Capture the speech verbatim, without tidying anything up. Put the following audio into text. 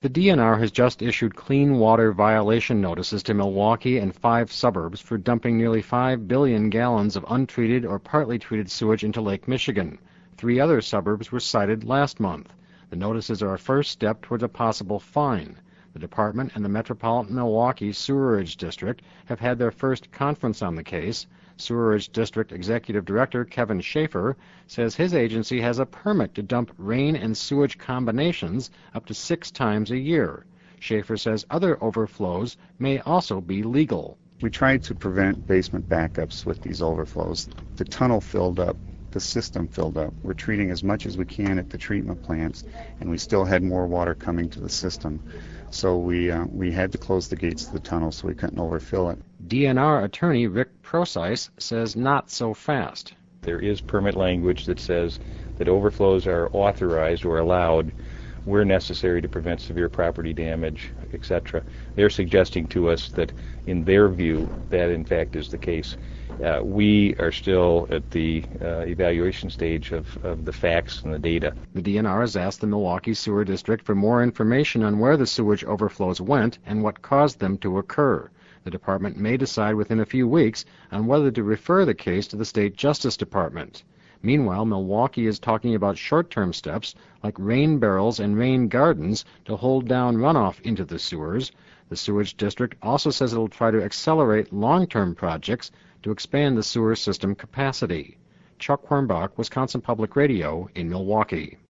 The D N R has just issued clean water violation notices to Milwaukee and five suburbs for dumping nearly five billion gallons of untreated or partly treated sewage into Lake Michigan. Three other suburbs were cited last month. The notices are a first step towards a possible fine. The department and the Metropolitan Milwaukee Sewerage District have had their first conference on the case. Sewerage District Executive Director Kevin Schaefer says his agency has a permit to dump rain and sewage combinations up to six times a year. Schaefer says other overflows may also be legal. We tried to prevent basement backups with these overflows. The tunnel filled up, the system filled up. We're treating as much as we can at the treatment plants, and we still had more water coming to the system. So we uh, we had to close the gates of the tunnel so we couldn't overfill it. D N R attorney Rick Procyse says not so fast. There is permit language that says that overflows are authorized or allowed where necessary to prevent severe property damage, et cetera. They're suggesting to us that, in their view, that in fact is the case. Uh, we are still at the uh, evaluation stage of, of the facts and the data. The D N R has asked the Milwaukee Sewer District for more information on where the sewage overflows went and what caused them to occur. The department may decide within a few weeks on whether to refer the case to the State Justice Department. Meanwhile, Milwaukee is talking about short-term steps like rain barrels and rain gardens to hold down runoff into the sewers. The Sewage District also says it will try to accelerate long-term projects to expand the sewer system capacity. Chuck Hornbach, Wisconsin Public Radio in Milwaukee.